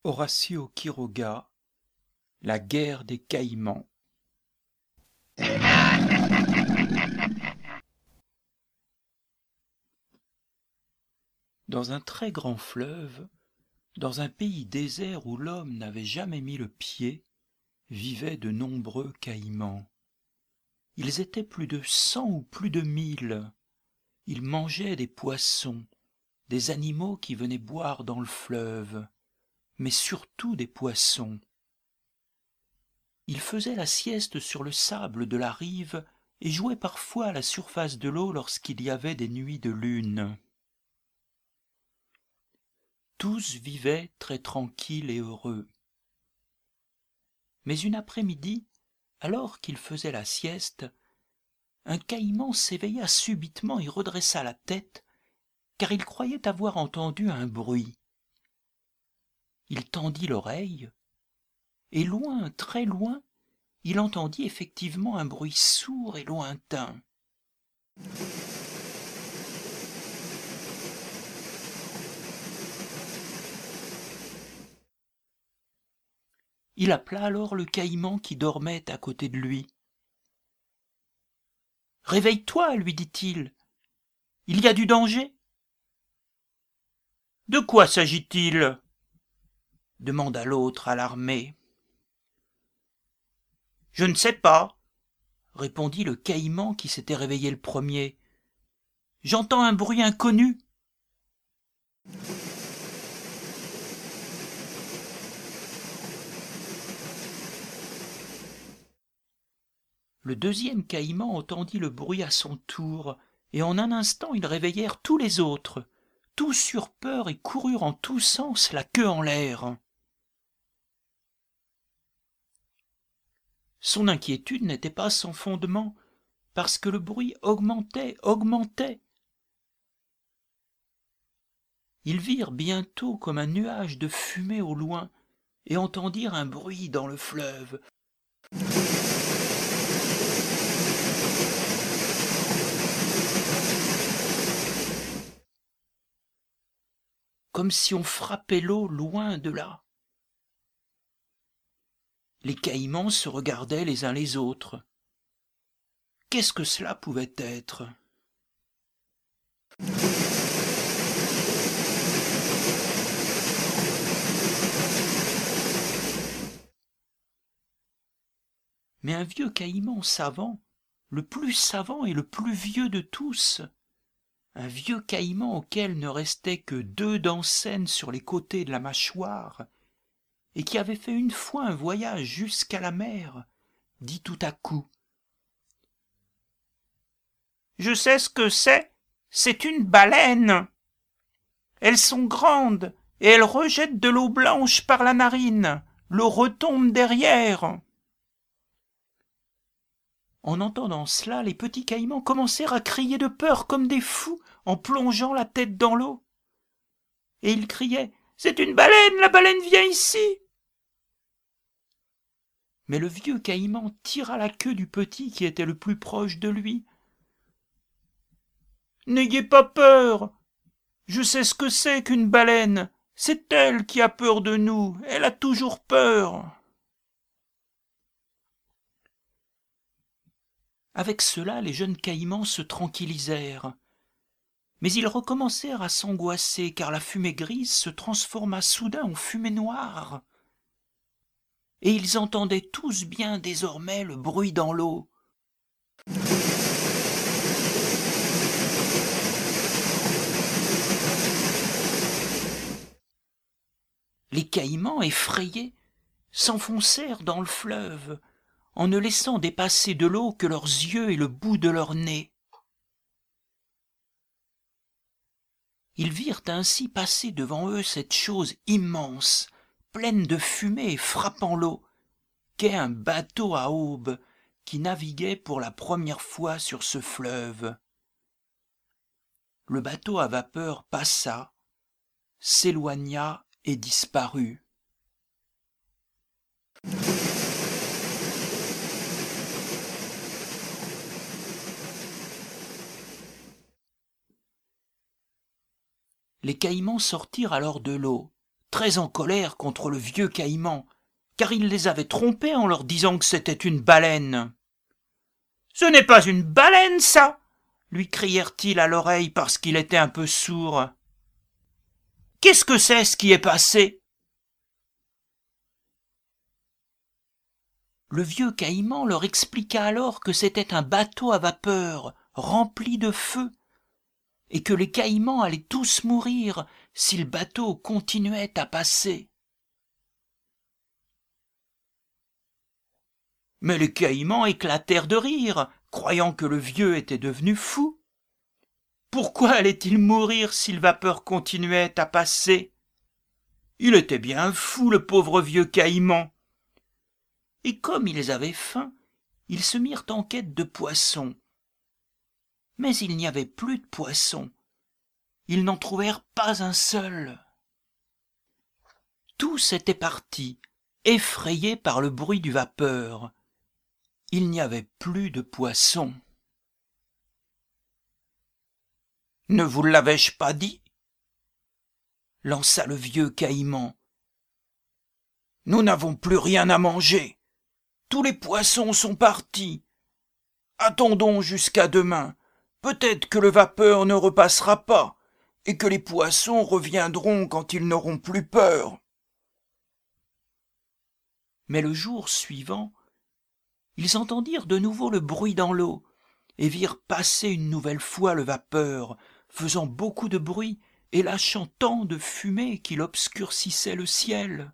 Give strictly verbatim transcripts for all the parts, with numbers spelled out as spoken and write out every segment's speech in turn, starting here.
Horacio Quiroga, La guerre des Caïmans. Dans un très grand fleuve, dans un pays désert où l'homme n'avait jamais mis le pied, vivaient de nombreux caïmans. Ils étaient plus de cent ou plus de mille. Ils mangeaient des poissons, des animaux qui venaient boire dans le fleuve, mais surtout des poissons. Ils faisaient la sieste sur le sable de la rive et jouaient parfois à la surface de l'eau lorsqu'il y avait des nuits de lune. Tous vivaient très tranquilles et heureux. Mais une après-midi, alors qu'ils faisaient la sieste, un caïman s'éveilla subitement et redressa la tête, car il croyait avoir entendu un bruit. Il tendit l'oreille, et loin, très loin, il entendit effectivement un bruit sourd et lointain. Il appela alors le caïman qui dormait à côté de lui. « Réveille-toi, lui dit-il, il y a du danger. »« De quoi s'agit-il » demanda l'autre alarmé. « Je ne sais pas, » répondit le caïman qui s'était réveillé le premier. « J'entends un bruit inconnu. » Le deuxième caïman entendit le bruit à son tour, et en un instant ils réveillèrent tous les autres. Tous eurent peur et coururent en tous sens, la queue en l'air. Son inquiétude n'était pas sans fondement, parce que le bruit augmentait, augmentait. Ils virent bientôt comme un nuage de fumée au loin, et entendirent un bruit dans le fleuve. Comme si on frappait l'eau loin de là. Les caïmans se regardaient les uns les autres. Qu'est-ce que cela pouvait être ? Mais un vieux caïman savant, le plus savant et le plus vieux de tous, un vieux caïman auquel ne restaient que deux dents saines sur les côtés de la mâchoire, et qui avait fait une fois un voyage jusqu'à la mer, dit tout à coup : « Je sais ce que c'est, c'est une baleine. Elles sont grandes et elles rejettent de l'eau blanche par la narine, l'eau retombe derrière. » En entendant cela, les petits caïmans commencèrent à crier de peur comme des fous en plongeant la tête dans l'eau. Et ils criaient : « C'est une baleine, la baleine vient ici !» Mais le vieux caïman tira la queue du petit qui était le plus proche de lui. « N'ayez pas peur, je sais ce que c'est qu'une baleine, c'est elle qui a peur de nous, elle a toujours peur. » Avec cela, les jeunes caïmans se tranquillisèrent. Mais ils recommencèrent à s'angoisser, car la fumée grise se transforma soudain en fumée noire. Et ils entendaient tous bien désormais le bruit dans l'eau. Les caïmans, effrayés, s'enfoncèrent dans le fleuve, en ne laissant dépasser de l'eau que leurs yeux et le bout de leur nez. Ils virent ainsi passer devant eux cette chose immense, pleine de fumée et frappant l'eau, qu'est un bateau à aubes qui naviguait pour la première fois sur ce fleuve. Le bateau à vapeur passa, s'éloigna et disparut. Les caïmans sortirent alors de l'eau, très en colère contre le vieux caïman, car il les avait trompés en leur disant que c'était une baleine. « Ce n'est pas une baleine, ça !» lui crièrent-ils à l'oreille parce qu'il était un peu sourd. « Qu'est-ce que c'est ce qui est passé ?» Le vieux caïman leur expliqua alors que c'était un bateau à vapeur rempli de feu, et que les caïmans allaient tous mourir si le bateau continuait à passer. Mais les caïmans éclatèrent de rire, croyant que le vieux était devenu fou. Pourquoi allait-il mourir si la vapeur continuait à passer? Il était bien fou, le pauvre vieux caïman. Et comme ils avaient faim, ils se mirent en quête de poissons. Mais il n'y avait plus de poissons. Ils n'en trouvèrent pas un seul. Tous étaient partis, effrayés par le bruit du vapeur. Il n'y avait plus de poissons. « Ne vous l'avais-je pas dit ?» lança le vieux caïman. « Nous n'avons plus rien à manger. Tous les poissons sont partis. Attendons jusqu'à demain. Peut-être que le vapeur ne repassera pas et que les poissons reviendront quand ils n'auront plus peur. » Mais le jour suivant, ils entendirent de nouveau le bruit dans l'eau et virent passer une nouvelle fois le vapeur, faisant beaucoup de bruit et lâchant tant de fumée qu'il obscurcissait le ciel.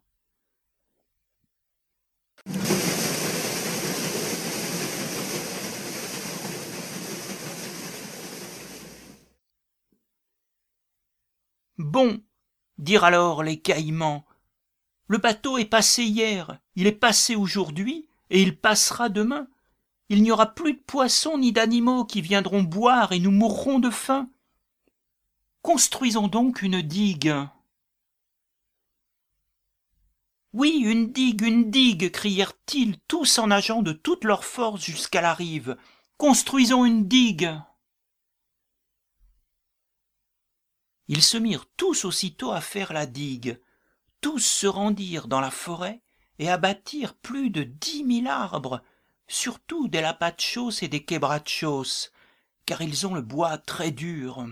« Bon, dirent alors les caïmans, le bateau est passé hier, il est passé aujourd'hui et il passera demain. Il n'y aura plus de poissons ni d'animaux qui viendront boire et nous mourrons de faim. Construisons donc une digue. » « Oui, une digue, une digue !» crièrent-ils, tous en nageant de toute leur force jusqu'à la rive. « Construisons une digue !» Ils se mirent tous aussitôt à faire la digue. Tous se rendirent dans la forêt et abattirent plus de dix mille arbres, surtout des lapachos et des quebrachos, car ils ont le bois très dur.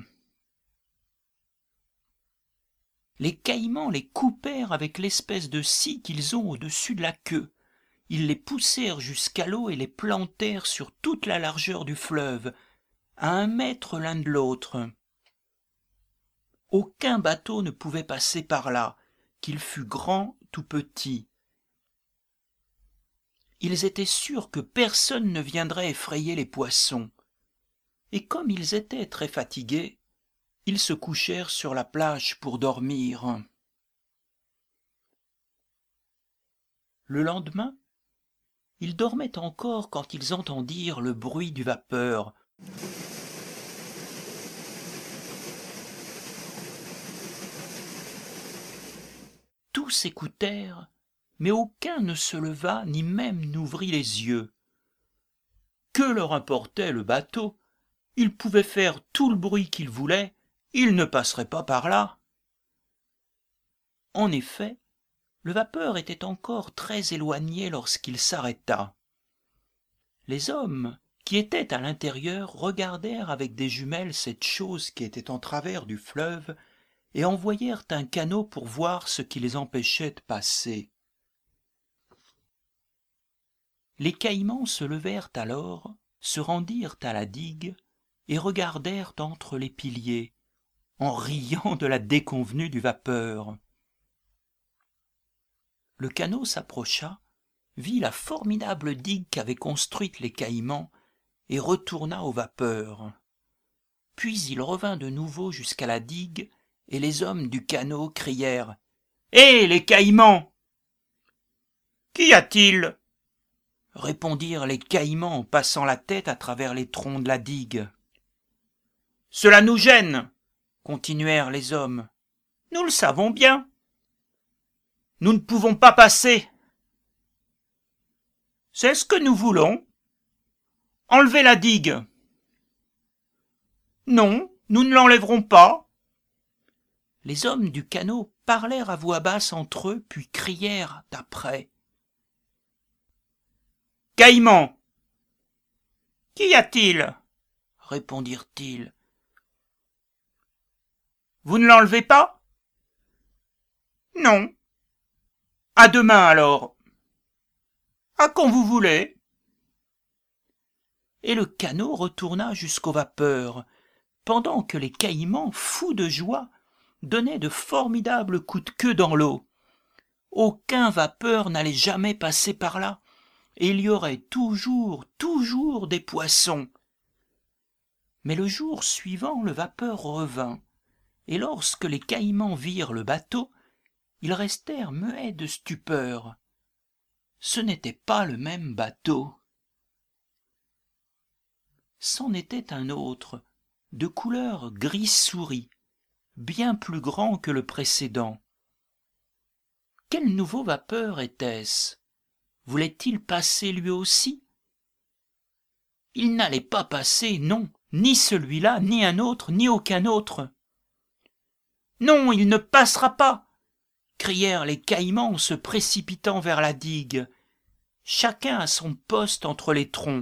Les caïmans les coupèrent avec l'espèce de scie qu'ils ont au-dessus de la queue. Ils les poussèrent jusqu'à l'eau et les plantèrent sur toute la largeur du fleuve, à un mètre l'un de l'autre. Aucun bateau ne pouvait passer par là, qu'il fût grand ou petit. Ils étaient sûrs que personne ne viendrait effrayer les poissons. Et comme ils étaient très fatigués, ils se couchèrent sur la plage pour dormir. Le lendemain, ils dormaient encore quand ils entendirent le bruit du vapeur. Tous écoutèrent, mais aucun ne se leva ni même n'ouvrit les yeux. Que leur importait le bateau? Ils pouvaient faire tout le bruit qu'ils voulaient, ils ne passeraient pas par là. En effet, le vapeur était encore très éloigné lorsqu'il s'arrêta. Les hommes qui étaient à l'intérieur regardèrent avec des jumelles cette chose qui était en travers du fleuve et envoyèrent un canot pour voir ce qui les empêchait de passer. Les caïmans se levèrent alors, se rendirent à la digue et regardèrent entre les piliers, en riant de la déconvenue du vapeur. Le canot s'approcha, vit la formidable digue qu'avaient construite les caïmans et retourna aux vapeurs. Puis il revint de nouveau jusqu'à la digue et les hommes du canot crièrent « Hé, les caïmans !»« Qu'y a-t-il » répondirent les caïmans en passant la tête à travers les troncs de la digue. « Cela nous gêne !» continuèrent les hommes. « Nous le savons bien. Nous ne pouvons pas passer. C'est ce que nous voulons. Enlevez la digue. » « Non, nous ne l'enlèverons pas. » Les hommes du canot parlèrent à voix basse entre eux, puis crièrent après. « Caïman ! Qu'y a-t-il » répondirent-ils. « Vous ne l'enlevez pas ?»« Non. »« À demain alors. »« À quand vous voulez. » Et le canot retourna jusqu'aux vapeurs, pendant que les caïmans, fous de joie, donnaient de formidables coups de queue dans l'eau. Aucun vapeur n'allait jamais passer par là, et il y aurait toujours, toujours des poissons. Mais le jour suivant, le vapeur revint, et lorsque les caïmans virent le bateau, ils restèrent muets de stupeur. Ce n'était pas le même bateau. C'en était un autre, de couleur gris souris, bien plus grand que le précédent. Quel nouveau vapeur était-ce? Voulait-il passer lui aussi? Il n'allait pas passer, non, ni celui-là, ni un autre, ni aucun autre. « Non, il ne passera pas !» crièrent les caïmans en se précipitant vers la digue, chacun à son poste entre les troncs.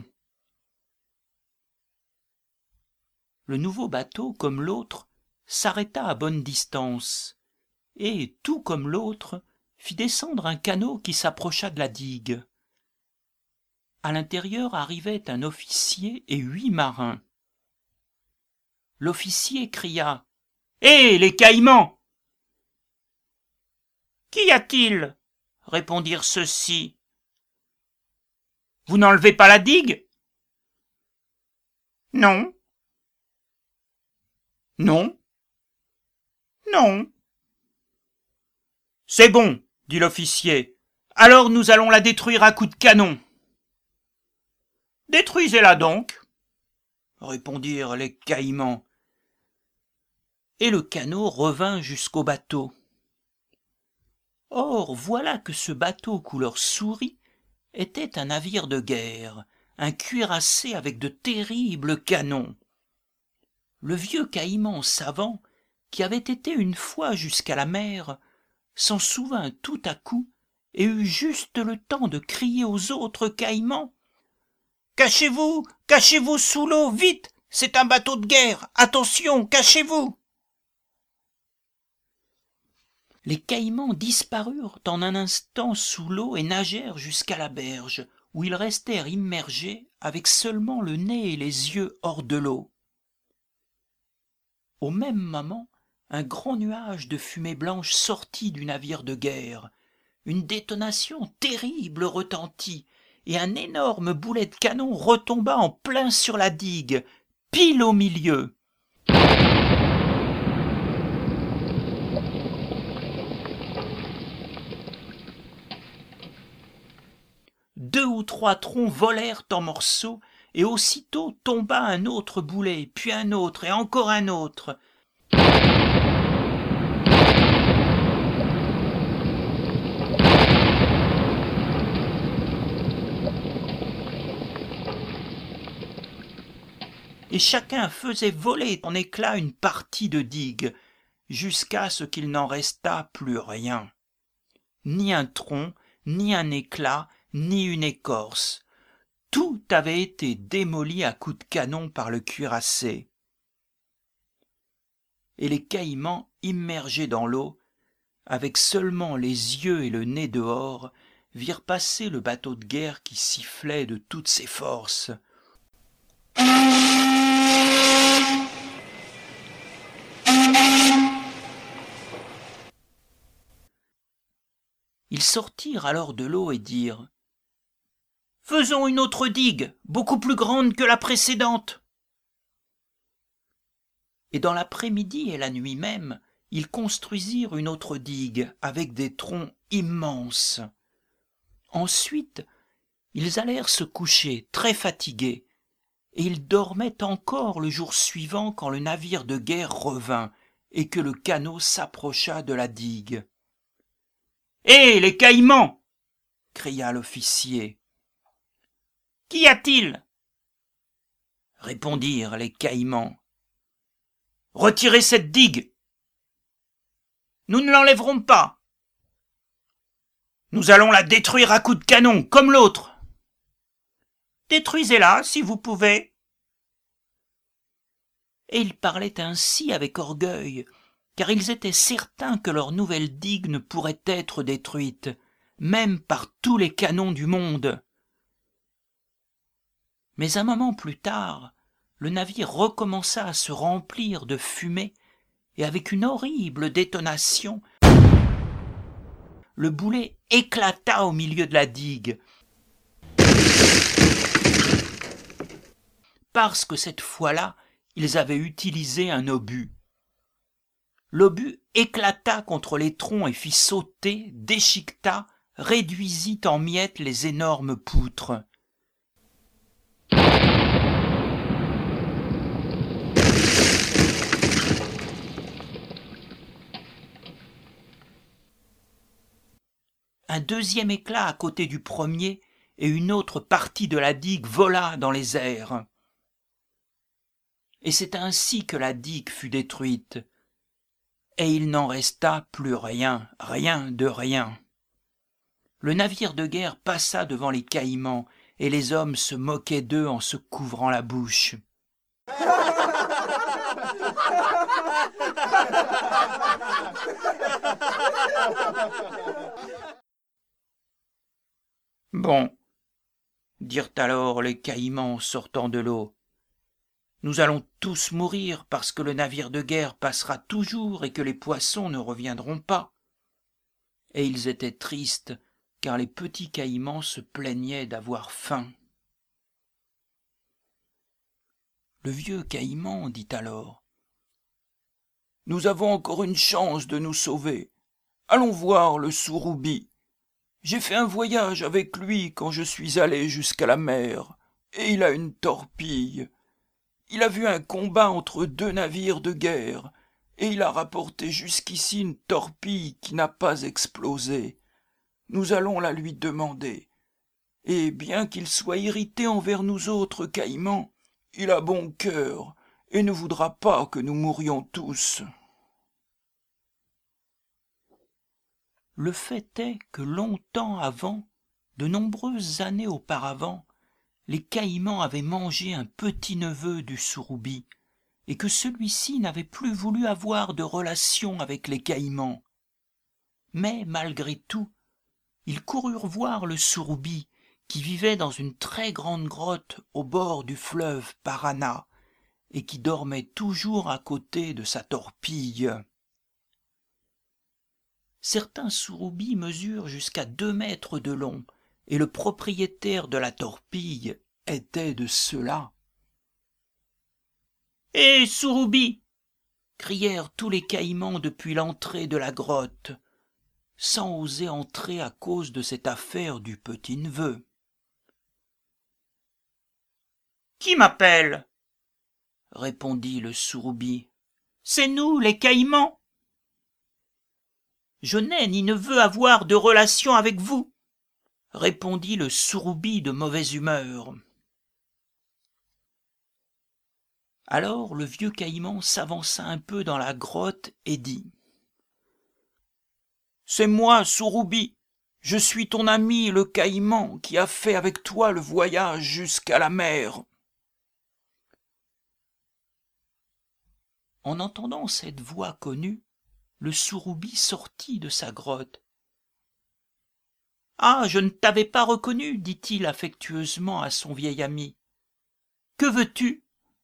Le nouveau bateau, comme l'autre, s'arrêta à bonne distance, et, tout comme l'autre, fit descendre un canot qui s'approcha de la digue. À l'intérieur arrivait un officier et huit marins. L'officier cria « Hé, les caïmans !»« Qu'y a-t-il » répondirent ceux-ci. « Vous n'enlevez pas la digue ?»« Non. »« Non. »« Non. »« C'est bon, » dit l'officier. « Alors nous allons la détruire à coups de canon. »« Détruisez-la donc, » répondirent les caïmans. Et le canot revint jusqu'au bateau. Or, voilà que ce bateau couleur souris était un navire de guerre, un cuirassé avec de terribles canons. Le vieux caïman savant, qui avait été une fois jusqu'à la mer, s'en souvint tout à coup et eut juste le temps de crier aux autres caïmans « Cachez-vous, cachez-vous sous l'eau, vite, c'est un bateau de guerre, attention, cachez-vous » Les caïmans disparurent en un instant sous l'eau et nagèrent jusqu'à la berge, où ils restèrent immergés avec seulement le nez et les yeux hors de l'eau. Au même moment, un grand nuage de fumée blanche sortit du navire de guerre. Une détonation terrible retentit, et un énorme boulet de canon retomba en plein sur la digue, pile au milieu. Deux ou trois troncs volèrent en morceaux, et aussitôt tomba un autre boulet, puis un autre, et encore un autre. Et chacun faisait voler en éclats une partie de digue, jusqu'à ce qu'il n'en restât plus rien. Ni un tronc, ni un éclat, ni une écorce. Tout avait été démoli à coups de canon par le cuirassé. Et les caïmans, immergés dans l'eau, avec seulement les yeux et le nez dehors, virent passer le bateau de guerre qui sifflait de toutes ses forces. Ils sortirent alors de l'eau et dirent « Faisons une autre digue, beaucoup plus grande que la précédente. » Et dans l'après-midi et la nuit même, ils construisirent une autre digue avec des troncs immenses. Ensuite, ils allèrent se coucher très fatigués, et ils dormaient encore le jour suivant quand le navire de guerre revint et que le canot s'approcha de la digue. « Hé, les caïmans !» cria l'officier. « Qu'y a-t-il » répondirent les caïmans. « Retirez cette digue » Nous ne l'enlèverons pas. Nous allons la détruire à coups de canon, comme l'autre. Détruisez-la, si vous pouvez. Et ils parlaient ainsi avec orgueil, car ils étaient certains que leur nouvelle digue ne pourrait être détruite, même par tous les canons du monde. Mais un moment plus tard, le navire recommença à se remplir de fumée, et avec une horrible détonation, le boulet éclata au milieu de la digue. Parce que cette fois-là, ils avaient utilisé un obus. L'obus éclata contre les troncs et fit sauter, déchiqueta, réduisit en miettes les énormes poutres. Un deuxième éclat à côté du premier, et une autre partie de la digue vola dans les airs. Et c'est ainsi que la digue fut détruite, et il n'en resta plus rien, rien de rien. Le navire de guerre passa devant les Caïmans, et les hommes se moquaient d'eux en se couvrant la bouche. Bon, dirent alors les Caïmans en sortant de l'eau, nous allons tous mourir parce que le navire de guerre passera toujours et que les poissons ne reviendront pas. Et ils étaient tristes, car les petits Caïmans se plaignaient d'avoir faim. Le vieux Caïman dit alors : « Nous avons encore une chance de nous sauver. Allons voir le Surubis. J'ai fait un voyage avec lui quand je suis allé jusqu'à la mer, et il a une torpille. Il a vu un combat entre deux navires de guerre, et il a rapporté jusqu'ici une torpille qui n'a pas explosé. Nous allons la lui demander. Et bien qu'il soit irrité envers nous autres Caïmans, il a bon cœur, et ne voudra pas que nous mourions tous. » Le fait est que longtemps avant, de nombreuses années auparavant, les Caïmans avaient mangé un petit-neveu du Surubis, et que celui-ci n'avait plus voulu avoir de relation avec les Caïmans. Mais, malgré tout, ils coururent voir le Surubis, qui vivait dans une très grande grotte au bord du fleuve Parana, et qui dormait toujours à côté de sa torpille. Certains Surubis mesurent jusqu'à deux mètres de long, et le propriétaire de la torpille était de ceux-là. « Hé, Surubis !» crièrent tous les Caïmans depuis l'entrée de la grotte, sans oser entrer à cause de cette affaire du petit-neveu. « Qui m'appelle ?» répondit le Surubis. « C'est nous, les Caïmans. »« Je n'ai ni ne veux avoir de relation avec vous, » répondit le Surubis de mauvaise humeur. Alors le vieux Caïman s'avança un peu dans la grotte et dit : « C'est moi, Surubis, je suis ton ami le Caïman qui a fait avec toi le voyage jusqu'à la mer. » En entendant cette voix connue, le Surubis sortit de sa grotte. « Ah, je ne t'avais pas reconnu, dit-il affectueusement à son vieil ami. Que veux-tu ? »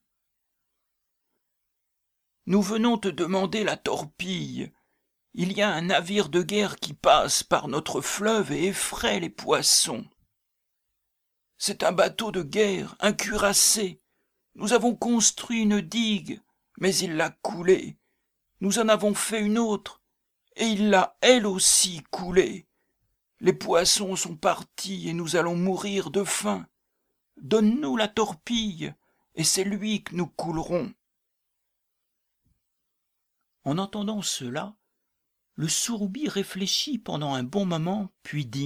« Nous venons te demander la torpille. Il y a un navire de guerre qui passe par notre fleuve et effraie les poissons. C'est un bateau de guerre, un cuirassé. Nous avons construit une digue, mais il l'a coulée. Nous en avons fait une autre, et il l'a elle aussi coulée. Les poissons sont partis et nous allons mourir de faim. Donne-nous la torpille, et c'est lui que nous coulerons. » En entendant cela, le Surubis réfléchit pendant un bon moment, puis dit :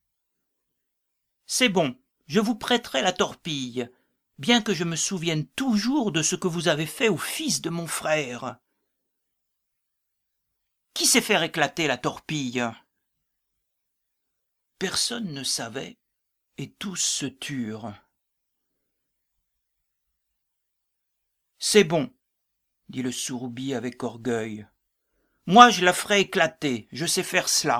« C'est bon, je vous prêterai la torpille, bien que je me souvienne toujours de ce que vous avez fait au fils de mon frère. » « Qui sait faire éclater la torpille ?» Personne ne savait, et tous se turent. « C'est bon, » dit le Sourroubi avec orgueil. « Moi je la ferai éclater, je sais faire cela. »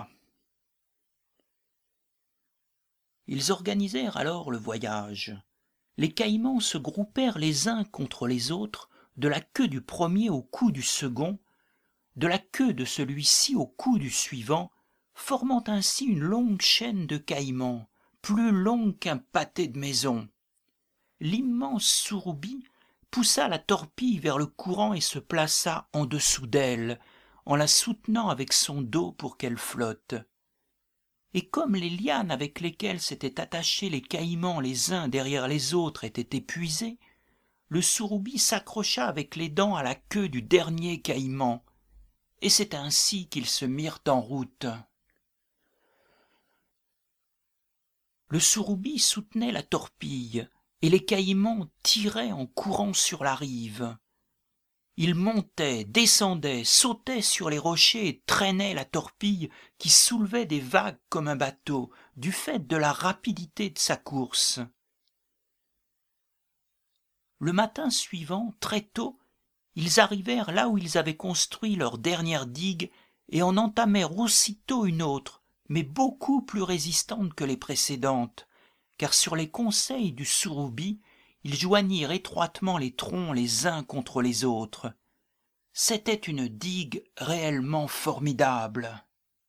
Ils organisèrent alors le voyage. Les caïmans se groupèrent les uns contre les autres, de la queue du premier au cou du second, de la queue de celui-ci au cou du suivant, formant ainsi une longue chaîne de caïmans, plus longue qu'un pâté de maison. L'immense Sourroubi poussa la torpille vers le courant et se plaça en dessous d'elle, en la soutenant avec son dos pour qu'elle flotte. Et comme les lianes avec lesquelles s'étaient attachés les caïmans les uns derrière les autres étaient épuisées, le Sourroubi s'accrocha avec les dents à la queue du dernier caïman, et c'est ainsi qu'ils se mirent en route. Le Sourroubi soutenait la torpille, et les caïmans tiraient en courant sur la rive. Ils montaient, descendaient, sautaient sur les rochers et traînaient la torpille qui soulevait des vagues comme un bateau, du fait de la rapidité de sa course. Le matin suivant, très tôt, ils arrivèrent là où ils avaient construit leur dernière digue et en entamèrent aussitôt une autre, mais beaucoup plus résistante que les précédentes, car sur les conseils du Sourroubi, ils joignirent étroitement les troncs les uns contre les autres. C'était une digue réellement formidable.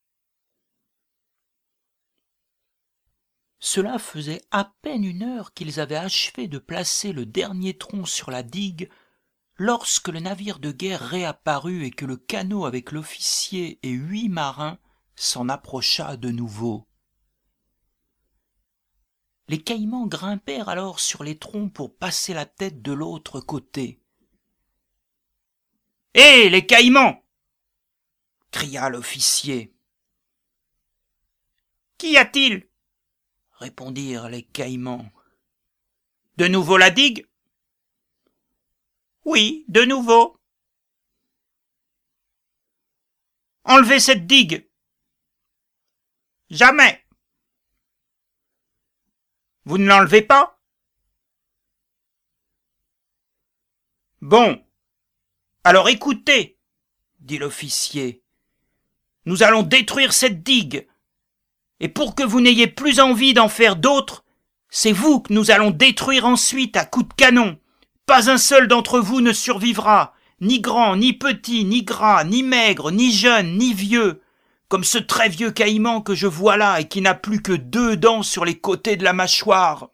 Cela faisait à peine une heure qu'ils avaient achevé de placer le dernier tronc sur la digue, lorsque le navire de guerre réapparut et que le canot avec l'officier et huit marins s'en approcha de nouveau. Les caïmans grimpèrent alors sur les troncs pour passer la tête de l'autre côté. « Hé, les caïmans !» cria l'officier. « Qu'y a-t-il » répondirent les caïmans. « De nouveau la digue ?»« Oui, de nouveau. »« Enlevez cette digue !»« Jamais !»« Vous ne l'enlevez pas ?»« Bon. Alors écoutez, dit l'officier, nous allons détruire cette digue, et pour que vous n'ayez plus envie d'en faire d'autres, c'est vous que nous allons détruire ensuite à coups de canon. Pas un seul d'entre vous ne survivra, ni grand, ni petit, ni gras, ni maigre, ni jeune, ni vieux, comme ce très vieux caïman que je vois là et qui n'a plus que deux dents sur les côtés de la mâchoire.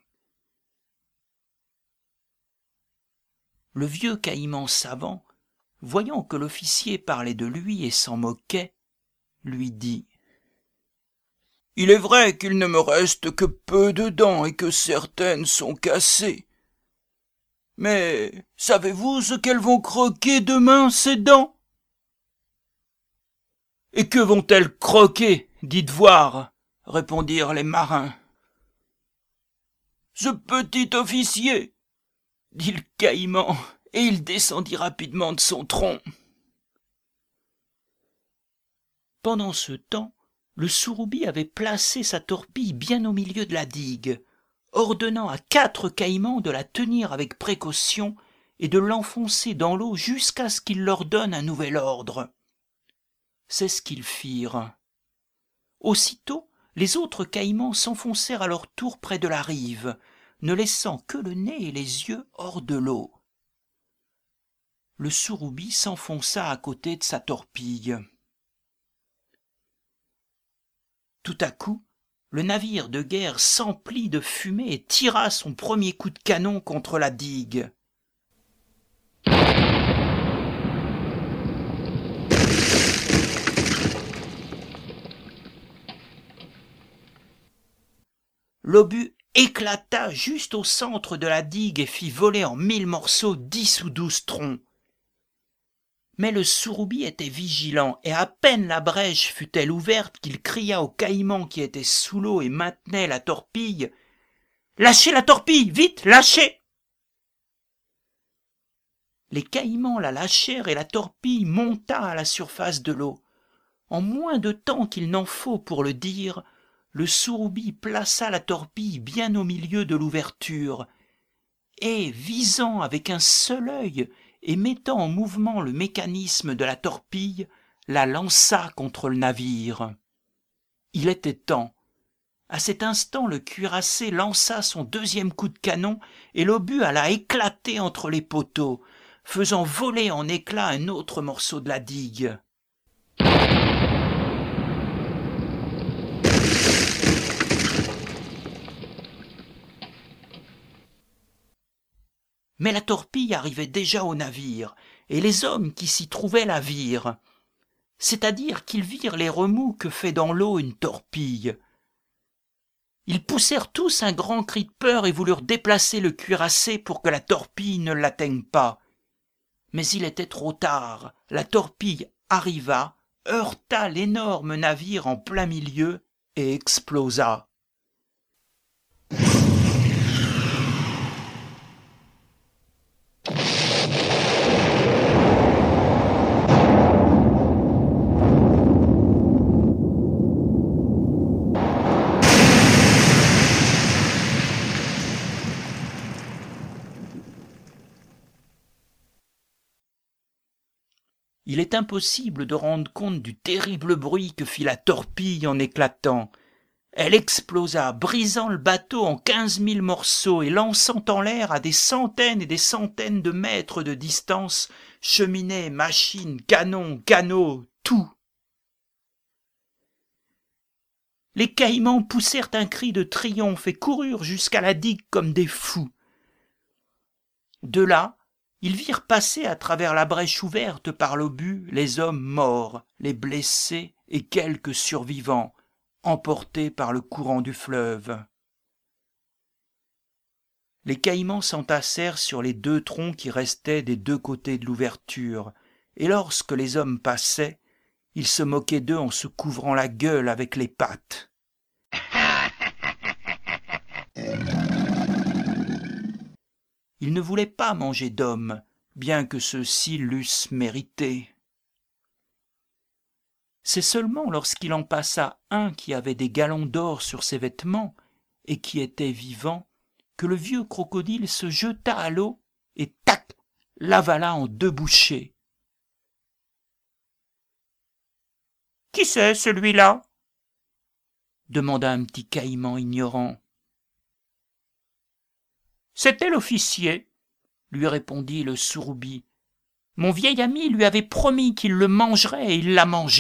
Le vieux caïman savant, voyant que l'officier parlait de lui et s'en moquait, lui dit « Il est vrai qu'il ne me reste que peu de dents et que certaines sont cassées. Mais savez-vous ce qu'elles vont croquer demain, ces dents ?»« Et que vont-elles croquer, dites voir ?» répondirent les marins. « Ce petit officier, dit le caïman, et il descendit rapidement de son tronc. Pendant ce temps, le Sourroubi avait placé sa torpille bien au milieu de la digue, ordonnant à quatre caïmans de la tenir avec précaution et de l'enfoncer dans l'eau jusqu'à ce qu'il leur donne un nouvel ordre. C'est ce qu'ils firent. Aussitôt, les autres caïmans s'enfoncèrent à leur tour près de la rive, ne laissant que le nez et les yeux hors de l'eau. Le Sourroubi s'enfonça à côté de sa torpille. Tout à coup, le navire de guerre s'emplit de fumée et tira son premier coup de canon contre la digue. L'obus éclata juste au centre de la digue et fit voler en mille morceaux dix ou douze troncs. Mais le Sourroubi était vigilant, et à peine la brèche fut-elle ouverte qu'il cria au caïman qui était sous l'eau et maintenait la torpille « Lâchez la torpille, vite, lâchez !» Les caïmans la lâchèrent et la torpille monta à la surface de l'eau. En moins de temps qu'il n'en faut pour le dire, le Soroubi plaça la torpille bien au milieu de l'ouverture, et, visant avec un seul œil et mettant en mouvement le mécanisme de la torpille, la lança contre le navire. Il était temps. À cet instant, le cuirassé lança son deuxième coup de canon et l'obus alla éclater entre les poteaux, faisant voler en éclats un autre morceau de la digue. Mais la torpille arrivait déjà au navire, et les hommes qui s'y trouvaient la virent. C'est-à-dire qu'ils virent les remous que fait dans l'eau une torpille. Ils poussèrent tous un grand cri de peur et voulurent déplacer le cuirassé pour que la torpille ne l'atteigne pas. Mais il était trop tard. La torpille arriva, heurta l'énorme navire en plein milieu et explosa. Il est impossible de rendre compte du terrible bruit que fit la torpille en éclatant. Elle explosa, brisant le bateau en quinze mille morceaux et lançant en l'air à des centaines et des centaines de mètres de distance cheminées, machines, canons, canots, tout. Les Caïmans poussèrent un cri de triomphe et coururent jusqu'à la digue comme des fous. De là, ils virent passer à travers la brèche ouverte par l'obus les hommes morts, les blessés et quelques survivants, emportés par le courant du fleuve. Les Caïmans s'entassèrent sur les deux troncs qui restaient des deux côtés de l'ouverture, et lorsque les hommes passaient, ils se moquaient d'eux en se couvrant la gueule avec les pattes. Ils ne voulaient pas manger d'hommes, bien que ceux-ci l'eussent mérité. C'est seulement lorsqu'il en passa un qui avait des galons d'or sur ses vêtements et qui était vivant que le vieux crocodile se jeta à l'eau et tac, l'avala en deux bouchées. « Qui c'est celui-là » demanda un petit caïman ignorant. « C'était l'officier, » lui répondit le Soroubi. « Mon vieil ami lui avait promis qu'il le mangerait et il l'a mangé. »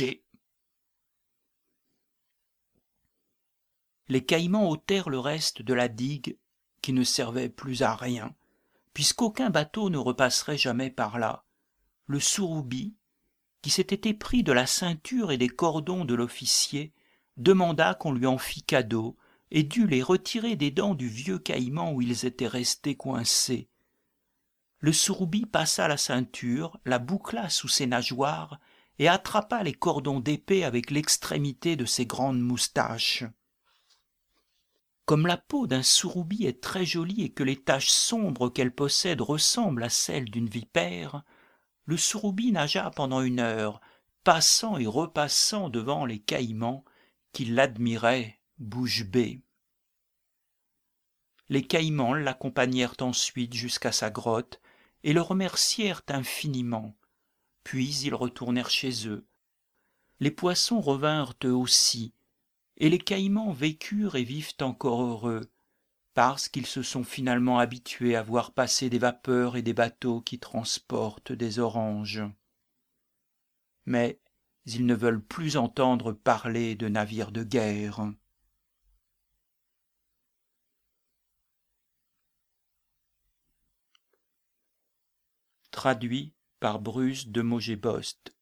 Les Caïmans ôtèrent le reste de la digue qui ne servait plus à rien, puisqu'aucun bateau ne repasserait jamais par là. Le Soroubi, qui s'était épris de la ceinture et des cordons de l'officier, demanda qu'on lui en fît cadeau et dut les retirer des dents du vieux caïman où ils étaient restés coincés. Le Soroubi passa la ceinture, la boucla sous ses nageoires et attrapa les cordons d'épée avec l'extrémité de ses grandes moustaches. Comme la peau d'un Soroubi est très jolie et que les taches sombres qu'elle possède ressemblent à celles d'une vipère, le Soroubi nagea pendant une heure, passant et repassant devant les Caïmans qui l'admiraient bouche bée. Les Caïmans l'accompagnèrent ensuite jusqu'à sa grotte et le remercièrent infiniment. Puis ils retournèrent chez eux. Les poissons revinrent eux aussi, et les Caïmans vécurent et vivent encore heureux, parce qu'ils se sont finalement habitués à voir passer des vapeurs et des bateaux qui transportent des oranges. Mais ils ne veulent plus entendre parler de navires de guerre. Traduit par Bruce de Mogébost.